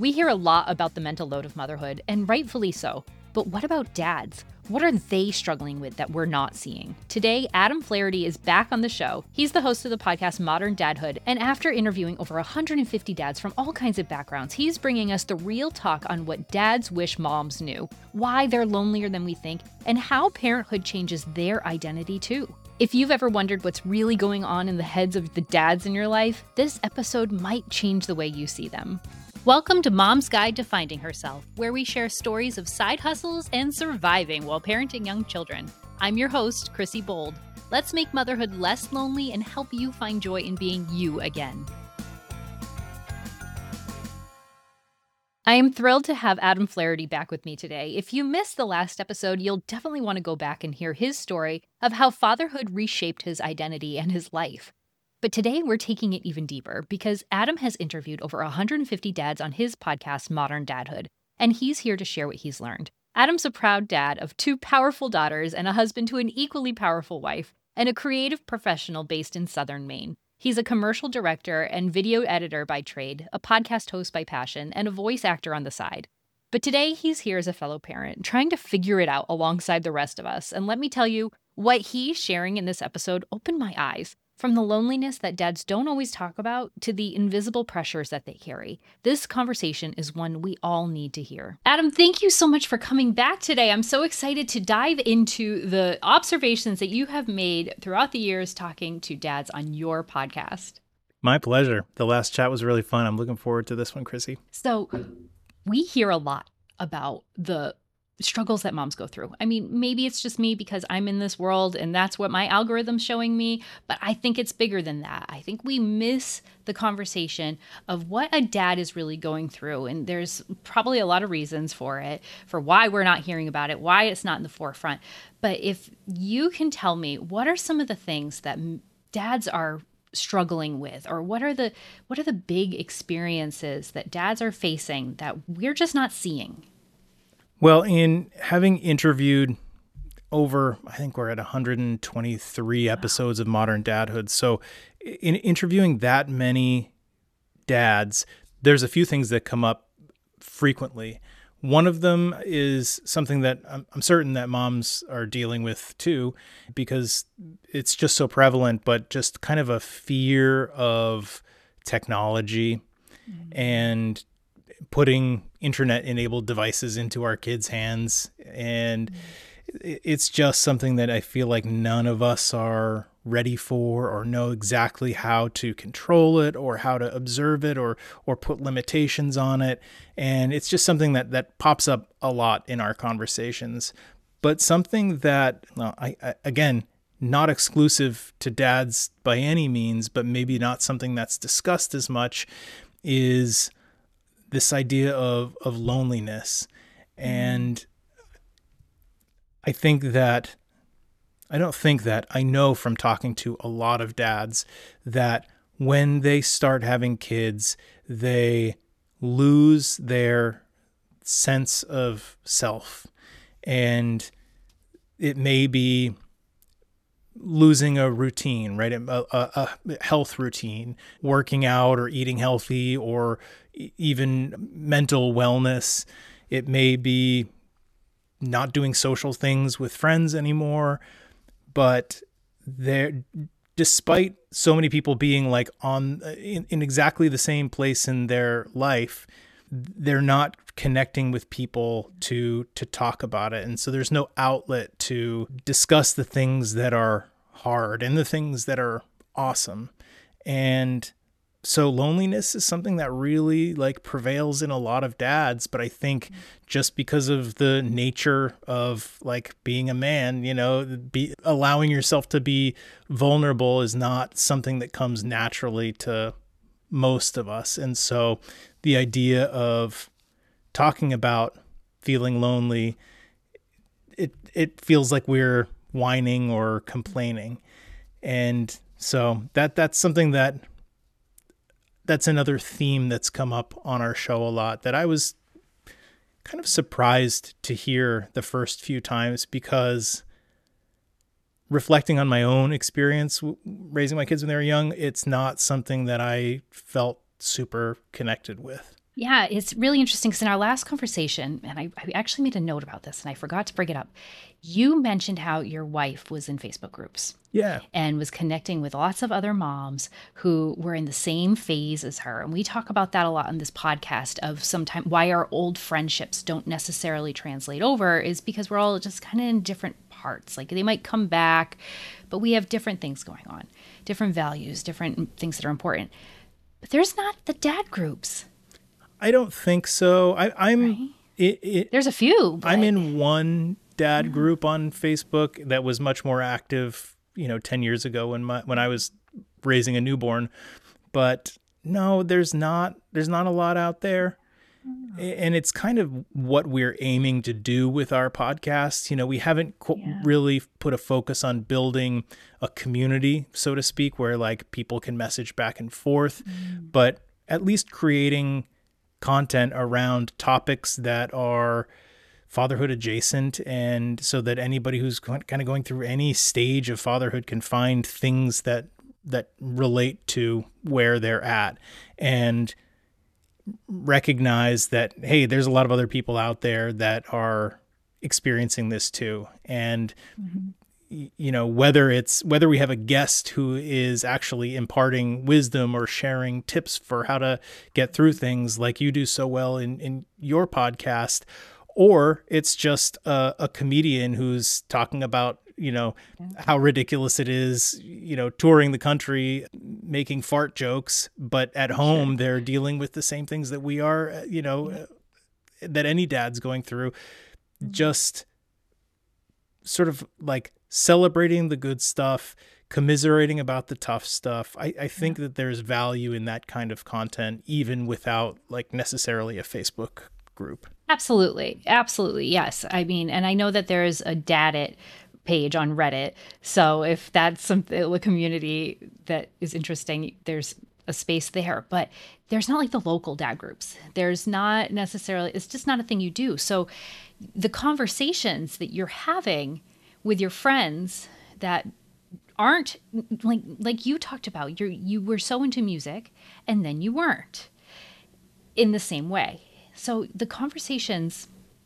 We hear a lot about the mental load of motherhood, and rightfully so. But what about dads? What are they struggling with that we're not seeing? Today, Adam Flaherty is back on the show. He's the host of the podcast Modern Dadhood, and after interviewing over 150 dads from all kinds of backgrounds, he's bringing us the real talk on what dads wish moms knew, why they're lonelier than we think, and how parenthood changes their identity too. If you've ever wondered what's really going on in the heads of the dads in your life, this episode might change the way you see them. Welcome to Mom's Guide to Finding Herself, where we share stories of side hustles and surviving while parenting young children. I'm your host, Chrissy Bold. Let's make motherhood less lonely and help you find joy in being you again. I am thrilled to have Adam Flaherty back with me today. If you missed the last episode, you'll definitely want to go back and hear his story of how fatherhood reshaped his identity and his life. But today we're taking it even deeper because Adam has interviewed over 150 dads on his podcast, Modern Dadhood, and he's here to share what he's learned. Adam's a proud dad of 2 powerful daughters and a husband to an equally powerful wife, and a creative professional based in Southern Maine. He's a commercial director and video editor by trade, a podcast host by passion, and a voice actor on the side. But today he's here as a fellow parent, trying to figure it out alongside the rest of us. And let me tell you, what he's sharing in this episode opened my eyes. From the loneliness that dads don't always talk about to the invisible pressures that they carry. This conversation is one we all need to hear. Adam, thank you so much for coming back today. I'm so excited to dive into the observations that you have made throughout the years talking to dads on your podcast. My pleasure. The last chat was really fun. I'm looking forward to this one, Chrissy. So we hear a lot about the struggles that moms go through. I mean, maybe it's just me because I'm in this world and that's what my algorithm's showing me, but I think it's bigger than that. I think we miss the conversation of what a dad is really going through. And there's probably a lot of reasons for it, for why we're not hearing about it, why it's not in the forefront. But if you can tell me, what are some of the things that dads are struggling with, or what are the big experiences that dads are facing that we're just not seeing? Well, in having interviewed over, I think we're at 123 episodes of Modern Dadhood. So in interviewing that many dads, there's a few things that come up frequently. One of them is something that I'm certain that moms are dealing with too, because it's just so prevalent, but just kind of a fear of technology and putting internet-enabled devices into our kids' hands. And it's just something that I feel like none of us are ready for or know exactly how to control it or how to observe it or put limitations on it. And it's just something that pops up a lot in our conversations. But something that, well, I again, not exclusive to dads by any means, but maybe not something that's discussed as much, is this idea of loneliness. And I know from talking to a lot of dads that when they start having kids, they lose their sense of self. And it may be losing a routine, right? A health routine, working out or eating healthy, or even mental wellness. It may be not doing social things with friends anymore, but despite so many people being like in exactly the same place in their life, they're not connecting with people to talk about it. And so there's no outlet to discuss the things that are hard and the things that are awesome. And so loneliness is something that really like prevails in a lot of dads. But I think just because of the nature of like being a man, allowing yourself to be vulnerable is not something that comes naturally to most of us. And so the idea of talking about feeling lonely, it feels like we're whining or complaining. And so that's something that's another theme that's come up on our show a lot, that I was kind of surprised to hear the first few times, because reflecting on my own experience raising my kids when they were young, it's not something that I felt super connected with. Yeah, it's really interesting because in our last conversation, and I actually made a note about this and I forgot to bring it up. You mentioned how your wife was in Facebook groups Yeah. and was connecting with lots of other moms who were in the same phase as her. And we talk about that a lot on this podcast of sometimes why our old friendships don't necessarily translate over is because we're all just kind of in different parts. Like they might come back, but we have different things going on, different values, different things that are important. But there's not the dad groups, I don't think so. right? There's a few, I'm but in one dad group on Facebook that was much more active, 10 years ago when I was raising a newborn. But no, there's not a lot out there. And it's kind of what we're aiming to do with our podcast. We haven't yeah. really put a focus on building a community, so to speak, where like people can message back and forth, but at least creating content around topics that are fatherhood adjacent, and so that anybody who's kind of going through any stage of fatherhood can find things that relate to where they're at, and recognize that, hey, there's a lot of other people out there that are experiencing this too. And whether we have a guest who is actually imparting wisdom or sharing tips for how to get through things like you do so well in your podcast, or it's just a comedian who's talking about how ridiculous it is, touring the country, making fart jokes, but at home they're dealing with the same things that we are, that any dad's going through. Just sort of like celebrating the good stuff, commiserating about the tough stuff. I think that there's value in that kind of content, even without like necessarily a Facebook group. Absolutely. Absolutely. Yes. I mean, and I know that there's a Daddit page on Reddit. So if that's something, a community that is interesting, there's a space there. But there's not like the local dad groups. There's not necessarily, it's just not a thing you do. So the conversations that you're having with your friends that aren't like you talked about, you were so into music and then you weren't in the same way. So the conversations,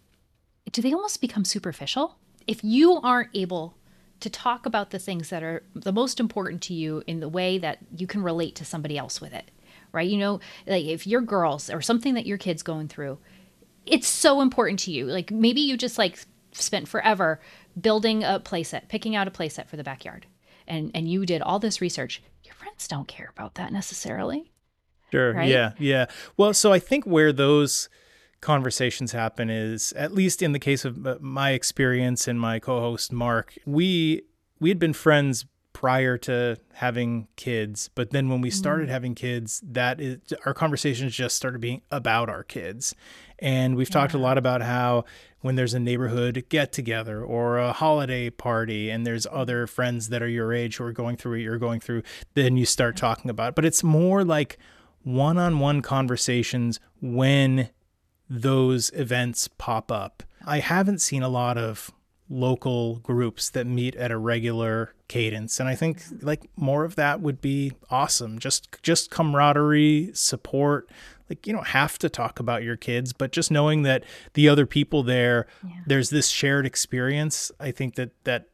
do they almost become superficial? If you aren't able to talk about the things that are the most important to you in the way that you can relate to somebody else with it, right? Like if your girls or something that your kid's going through, it's so important to you. Like maybe you just like spent forever building a playset, picking out a playset for the backyard. And you did all this research. Your friends don't care about that necessarily, Sure. right? Yeah. Yeah. Well, so I think where those conversations happen is, at least in the case of my experience and my co-host Mark, we had been friends prior to having kids, but then when we started having kids, our conversations just started being about our kids. And we've talked a lot about how when there's a neighborhood get together or a holiday party and there's other friends that are your age who are going through what you're going through, then you start talking about it. But it's more like one-on-one conversations when those events pop up. I haven't seen a lot of local groups that meet at a regular cadence, and I think like more of that would be awesome. Just camaraderie, support. Like you don't have to talk about your kids, but just knowing that the other people there's this shared experience. I think that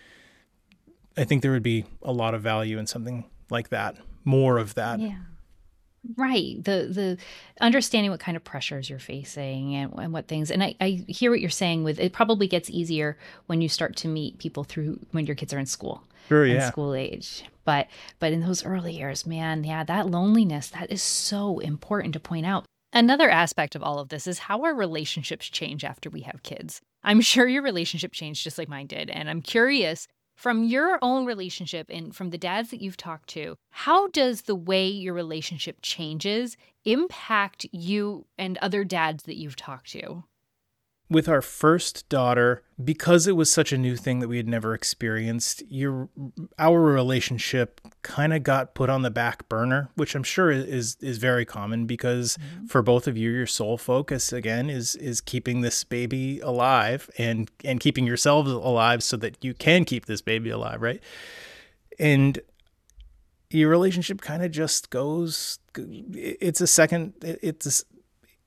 I think there would be a lot of value in something like that. More of that. Yeah. Right. The understanding what kind of pressures you're facing and what things. And I hear what you're saying with it probably gets easier when you start to meet people through when your kids are in school Sure, and yeah. school age. But in those early years, man, yeah, that loneliness, that is so important to point out. Another aspect of all of this is how our relationships change after we have kids. I'm sure your relationship changed just like mine did. And I'm curious, from your own relationship and from the dads that you've talked to, how does the way your relationship changes impact you and other dads that you've talked to? With our first daughter, because it was such a new thing that we had never experienced, our relationship kind of got put on the back burner, which I'm sure is very common because for both of you, your sole focus again is keeping this baby alive and keeping yourselves alive so that you can keep this baby alive, right? And your relationship kind of just goes. It's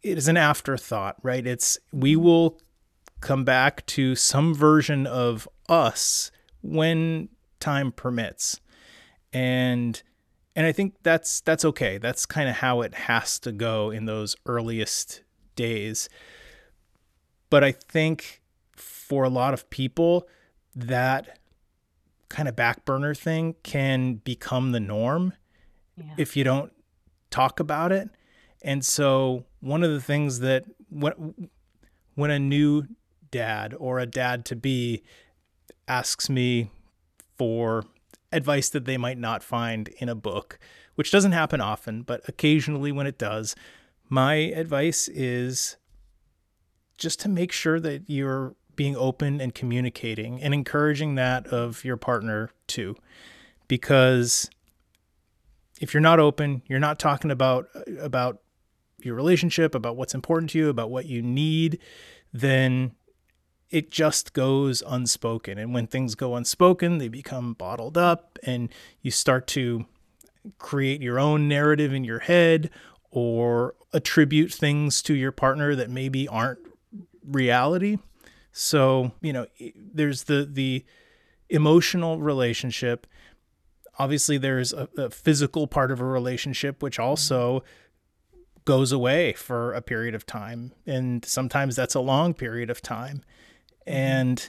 it is an afterthought, right? We will come back to some version of us when time permits. And I think that's okay. That's kind of how it has to go in those earliest days. But I think for a lot of people, that kind of back burner thing can become the norm if you don't talk about it. And so one of the things that when a new dad or a dad to be asks me for advice that they might not find in a book, which doesn't happen often, but occasionally when it does, my advice is just to make sure that you're being open and communicating and encouraging that of your partner too. Because if you're not open, you're not talking about your relationship, about what's important to you, about what you need, then it just goes unspoken. And when things go unspoken, they become bottled up, and you start to create your own narrative in your head or attribute things to your partner that maybe aren't reality. So, there's the emotional relationship. Obviously, there's a physical part of a relationship, which also goes away for a period of time. And sometimes that's a long period of time. And,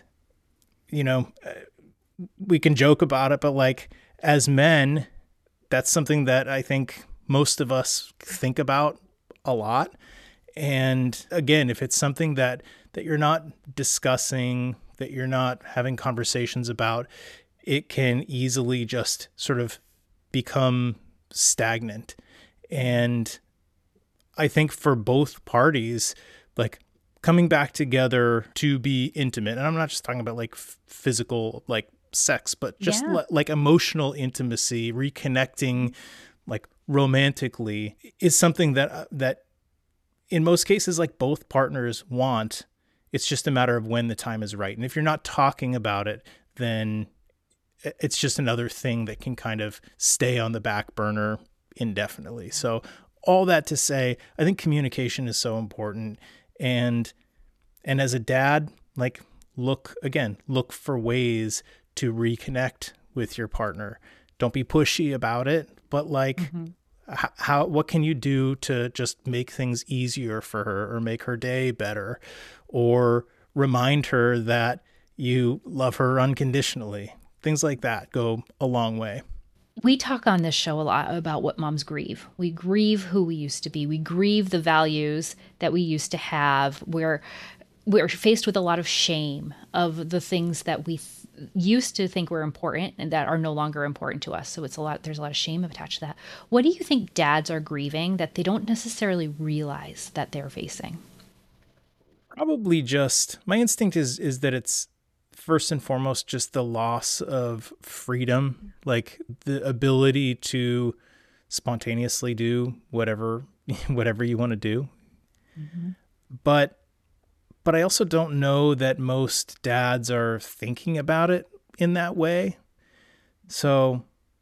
we can joke about it, but like as men, that's something that I think most of us think about a lot. And again, if it's something that you're not discussing, that you're not having conversations about, it can easily just sort of become stagnant. And I think for both parties, like coming back together to be intimate, and I'm not just talking about like physical, like sex, but just like emotional intimacy, reconnecting like romantically is something that in most cases, like both partners want. It's just a matter of when the time is right. And if you're not talking about it, then it's just another thing that can kind of stay on the back burner indefinitely. So all that to say, I think communication is so important. And as a dad, like look for ways to reconnect with your partner. Don't be pushy about it, but like what can you do to just make things easier for her or make her day better or remind her that you love her unconditionally? Things like that go a long way. We talk on this show a lot about what moms grieve. We grieve who we used to be. We grieve the values that we used to have. We're faced with a lot of shame of the things that we used to think were important and that are no longer important to us. So there's a lot of shame attached to that. What do you think dads are grieving that they don't necessarily realize that they're facing? Probably just, my instinct is that it's first and foremost just the loss of freedom, like the ability to spontaneously do whatever you want to do. Mm-hmm. But I also don't know that most dads are thinking about it in that way. So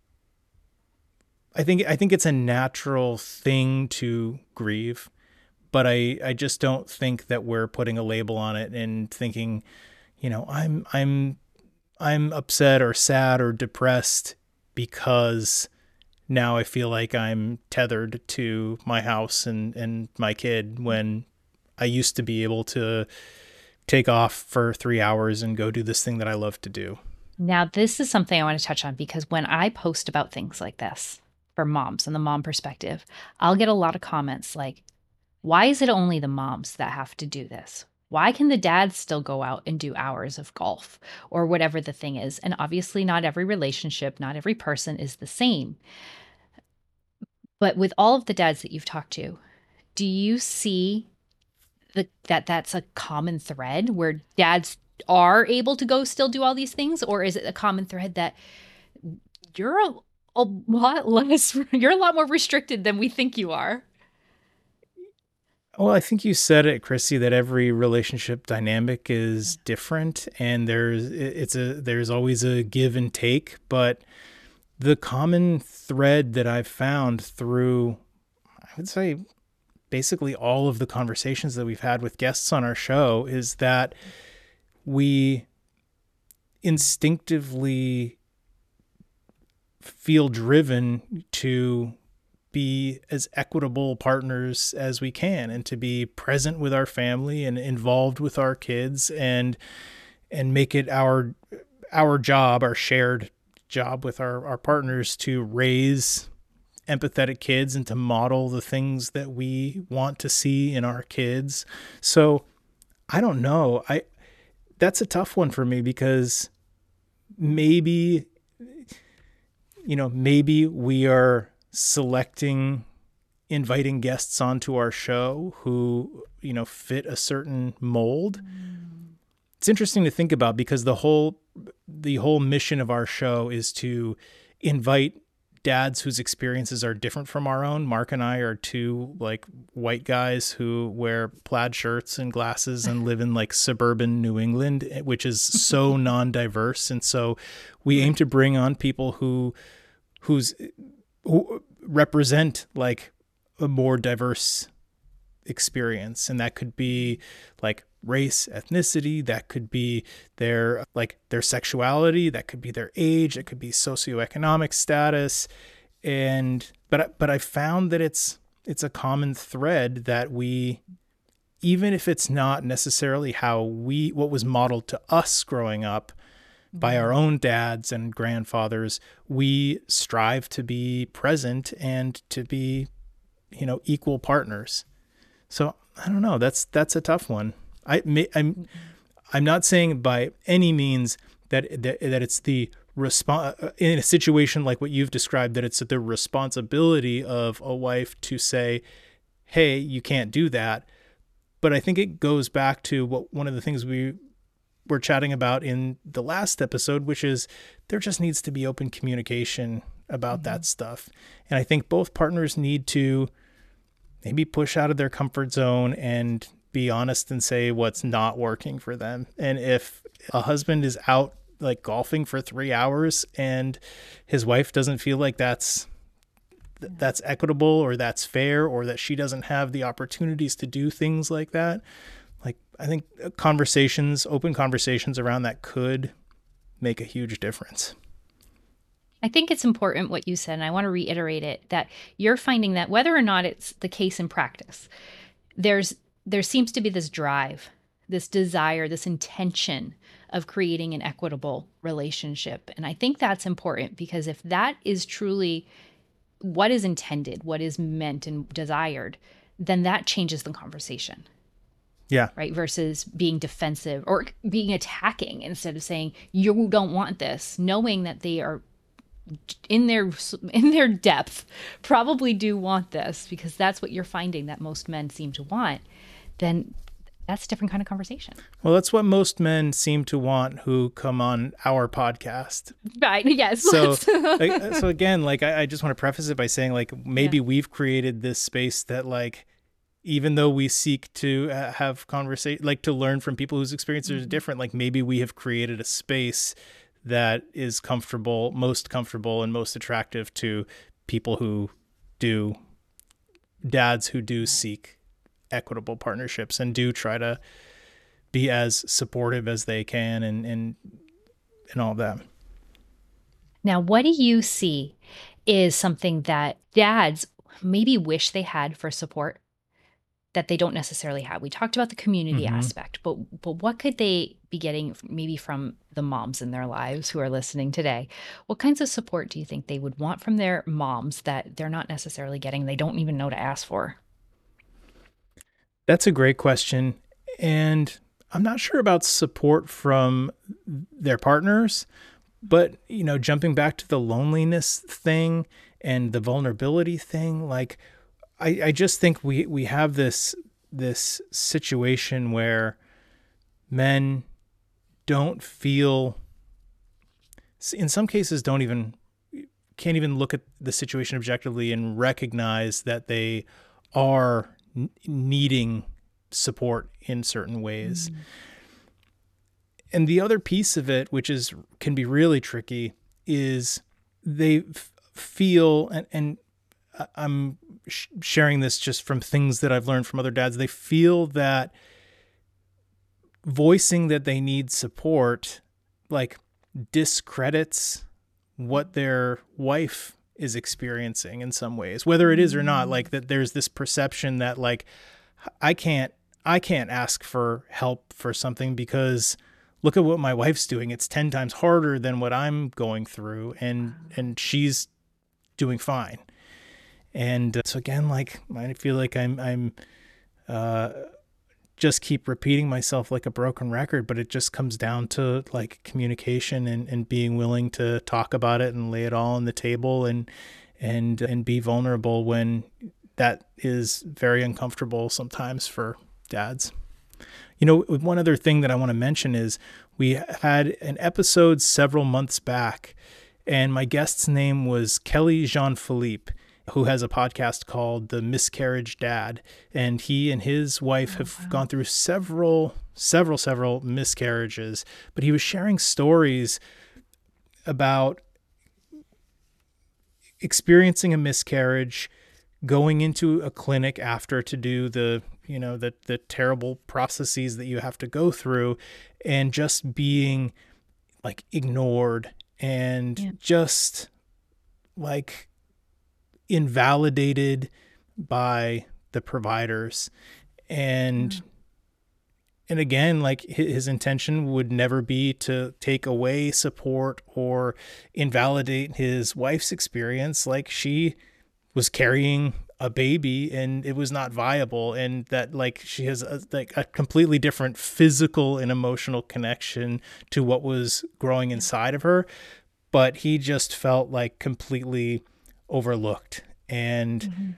I think it's a natural thing to grieve, but I just don't think that we're putting a label on it and thinking, I'm upset or sad or depressed because now I feel like I'm tethered to my house and my kid, when I used to be able to take off for 3 hours and go do this thing that I love to do. Now, this is something I want to touch on because when I post about things like this for moms and the mom perspective, I'll get a lot of comments like, why is it only the moms that have to do this? Why can the dads still go out and do hours of golf or whatever the thing is? And obviously not every relationship, not every person is the same. But with all of the dads that you've talked to, do you see that's a common thread where dads are able to go still do all these things? Or is it a common thread that you're a lot more restricted than we think you are? Well, I think you said it, Chrissy, that every relationship dynamic is different, and there's always a give and take. But the common thread that I've found through, I would say, basically all of the conversations that we've had with guests on our show is that we instinctively feel driven to be as equitable partners as we can and to be present with our family and involved with our kids and make it our job, our shared job with our partners to raise empathetic kids and to model the things that we want to see in our kids. So I don't know. That's a tough one for me because maybe we are inviting guests onto our show who, fit a certain mold. It's interesting to think about because the whole mission of our show is to invite dads whose experiences are different from our own. Mark and I are two like white guys who wear plaid shirts and glasses and live in like suburban New England, which is so non-diverse. And so we aim to bring on people who represent like a more diverse experience. And that could be like race, ethnicity, that could be their sexuality, that could be their age, that could be socioeconomic status. But I found that it's a common thread that we, even if it's not necessarily what was modeled to us growing up by our own dads and grandfathers, we strive to be present and to be, equal partners. So I don't know. That's a tough one. I'm not saying by any means that it's the in a situation like what you've described, that it's the responsibility of a wife to say, hey, you can't do that. But I think it goes back to one of the things we were chatting about in the last episode, which is there just needs to be open communication about that stuff. And I think both partners need to maybe push out of their comfort zone and be honest and say what's not working for them. And if a husband is out like golfing for 3 hours and his wife doesn't feel like that's equitable or that's fair, or that she doesn't have the opportunities to do things like that, like I think open conversations around that could make a huge difference. I think it's important what you said, and I want to reiterate it, that you're finding that whether or not it's the case in practice, there seems to be this drive, this desire, this intention of creating an equitable relationship. And I think that's important because if that is truly what is intended, what is meant and desired, then that changes the conversation. Yeah. Right. Versus being defensive or being attacking instead of saying, you don't want this, knowing that they are in their depth probably do want this because that's what you're finding that most men seem to want. Then that's a different kind of conversation. Well, that's what most men seem to want who come on our podcast. Right. Yes. So again, like I just want to preface it by saying like maybe we've created this space that like, even though we seek to have conversation, like to learn from people whose experiences are different, like maybe we have created a space that is most comfortable and most attractive to people dads who do seek equitable partnerships and do try to be as supportive as they can and all that. Now, what do you see is something that dads maybe wish they had for support that they don't necessarily have? We talked about the community aspect, but what could they be getting maybe from the moms in their lives who are listening today? What kinds of support do you think they would want from their moms that they're not necessarily getting, they don't even know to ask for? That's a great question. And I'm not sure about support from their partners, but, jumping back to the loneliness thing and the vulnerability thing, like, I just think we have this situation where men don't feel, in some cases, can't even look at the situation objectively and recognize that they are needing support in certain ways. And the other piece of it, which can be really tricky, is they feel, and I'm sharing this just from things that I've learned from other dads. They feel that voicing that they need support, like, discredits what their wife is experiencing in some ways, whether it is or not. Like, that there's this perception that, like, I can't ask for help for something because look at what my wife's doing. It's 10 times harder than what I'm going through, and she's doing fine. And so again, like, I feel like I'm just keep repeating myself like a broken record, but it just comes down to, like, communication and being willing to talk about it and lay it all on the table and be vulnerable when that is very uncomfortable sometimes for dads. You know, one other thing that I want to mention is we had an episode several months back, and my guest's name was Kelly Jean-Philippe, who has a podcast called The Miscarriage Dad. And he and his wife have gone through several miscarriages, but he was sharing stories about experiencing a miscarriage, going into a clinic after to do the terrible processes that you have to go through, and just being, like, ignored and just, like, invalidated by the providers. And again, like, his intention would never be to take away support or invalidate his wife's experience. Like, she was carrying a baby and it was not viable, and that, like, she has a completely different physical and emotional connection to what was growing inside of her. But he just felt like completely overlooked, and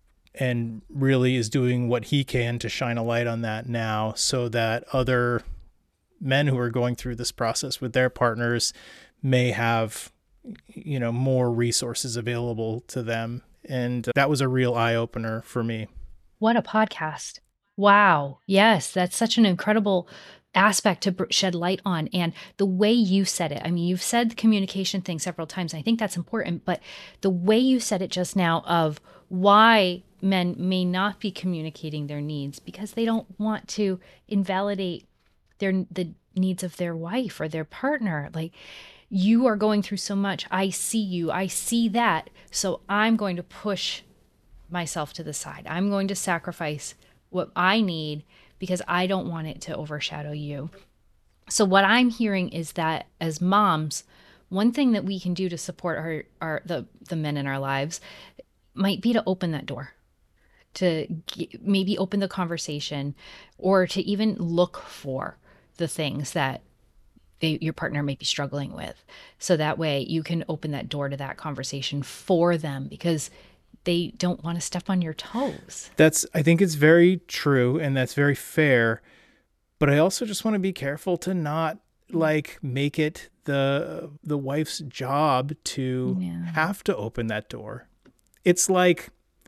really is doing what he can to shine a light on that now, so that other men who are going through this process with their partners may have, more resources available to them. And that was a real eye-opener for me. What a podcast. Wow. Yes, that's such an incredible aspect to shed light on. And the way you said it, I mean, you've said the communication thing several times, and I think that's important, but the way you said it just now of why men may not be communicating their needs because they don't want to invalidate the needs of their wife or their partner. Like, you are going through so much. I see you. I see that. So I'm going to push myself to the side. I'm going to sacrifice what I need because I don't want it to overshadow you. So what I'm hearing is that as moms, one thing that we can do to support the men in our lives might be to open that door, to maybe open the conversation, or to even look for the things that your partner may be struggling with. So that way you can open that door to that conversation for them, because they don't want to step on your toes. I think it's very true, and that's very fair. But I also just want to be careful to not, like, make it the wife's job to have to open that door. It's like,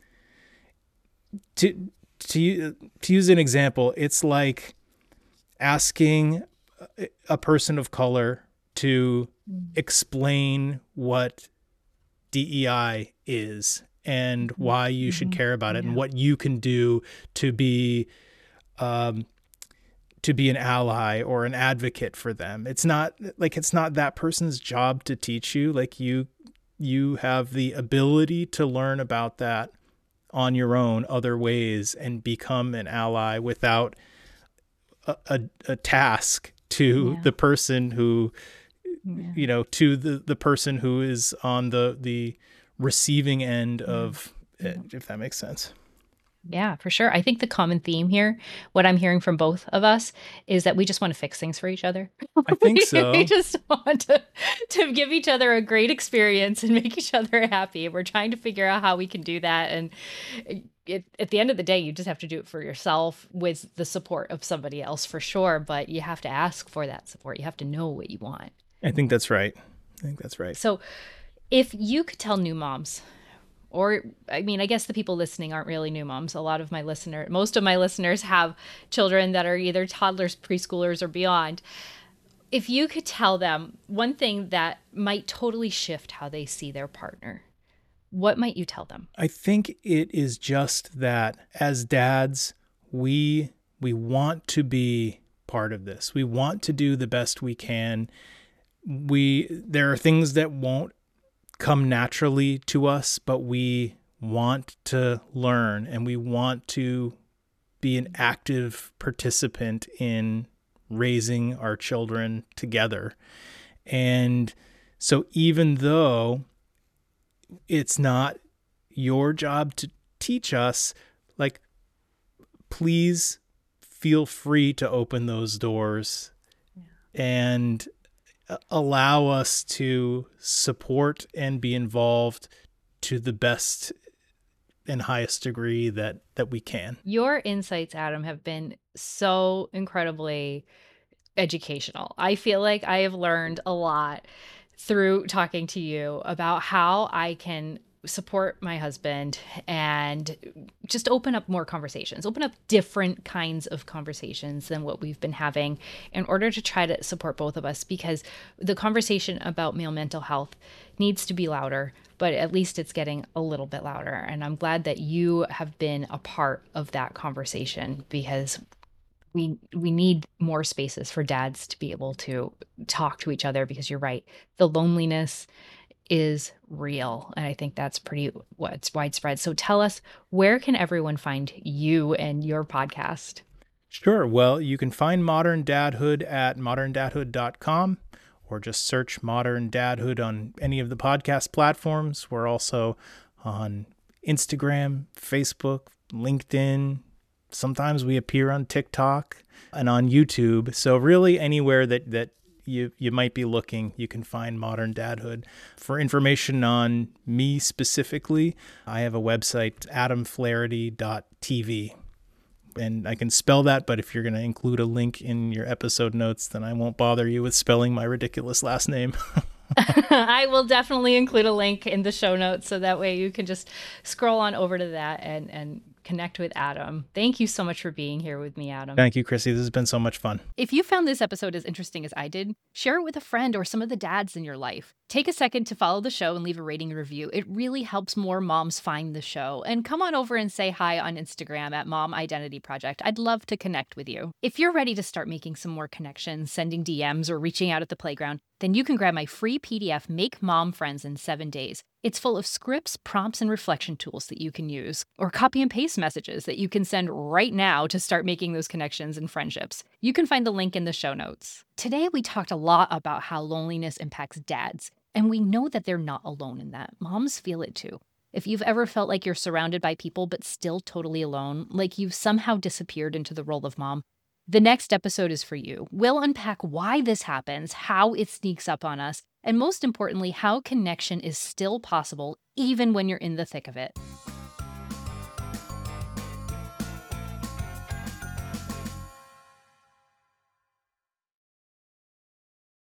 to use an example, it's like asking a person of color to explain what DEI is and why you should care about it, and what you can do to be an ally or an advocate for them. It's not that person's job to teach you. Like, you have the ability to learn about that on your own, other ways, and become an ally without a task to the person who, to the person who is on the receiving end of it, if that makes sense. Yeah, for sure. I think the common theme here, what I'm hearing from both of us, is that we just want to fix things for each other. I think so. We just want to give each other a great experience and make each other happy. We're trying to figure out how we can do that. And at the end of the day, you just have to do it for yourself with the support of somebody else, for sure. But you have to ask for that support. You have to know what you want. I think that's right. So if you could tell new moms, or, I mean, I guess the people listening aren't really new moms. Most of my listeners have children that are either toddlers, preschoolers, or beyond. If you could tell them one thing that might totally shift how they see their partner, what might you tell them? I think it is just that as dads, we want to be part of this. We want to do the best we can. There are things that won't come naturally to us, but we want to learn and we want to be an active participant in raising our children together. And so even though it's not your job to teach us, like, please feel free to open those doors and allow us to support and be involved to the best and highest degree that we can. Your insights, Adam, have been so incredibly educational. I feel like I have learned a lot through talking to you about how I can support my husband and just open up more conversations, open up different kinds of conversations than what we've been having in order to try to support both of us, because the conversation about male mental health needs to be louder, but at least it's getting a little bit louder. And I'm glad that you have been a part of that conversation, because we need more spaces for dads to be able to talk to each other, because you're right. The loneliness is real. And I think that's pretty what's widespread. So tell us, where can everyone find you and your podcast? Sure. Well, you can find Modern Dadhood at moderndadhood.com, or just search Modern Dadhood on any of the podcast platforms. We're also on Instagram, Facebook, LinkedIn. Sometimes we appear on TikTok and on YouTube. So really anywhere that you might be looking, you can find Modern Dadhood. For information on me specifically, I have a website, adamflaherty.tv. And I can spell that, but if you're going to include a link in your episode notes, then I won't bother you with spelling my ridiculous last name. I will definitely include a link in the show notes, so that way you can just scroll on over to that and connect with Adam. Thank you so much for being here with me, Adam. Thank you, Chrissy. This has been so much fun. If you found this episode as interesting as I did, share it with a friend or some of the dads in your life. Take a second to follow the show and leave a rating and review. It really helps more moms find the show. And come on over and say hi on Instagram at Mom Identity Project. I'd love to connect with you. If you're ready to start making some more connections, sending DMs, or reaching out at the playground, then you can grab my free PDF, Make Mom Friends in 7 Days. It's full of scripts, prompts, and reflection tools that you can use, or copy and paste messages that you can send right now to start making those connections and friendships. You can find the link in the show notes. Today, we talked a lot about how loneliness impacts dads, and we know that they're not alone in that. Moms feel it too. If you've ever felt like you're surrounded by people but still totally alone, like you've somehow disappeared into the role of mom, the next episode is for you. We'll unpack why this happens, how it sneaks up on us, and most importantly, how connection is still possible even when you're in the thick of it.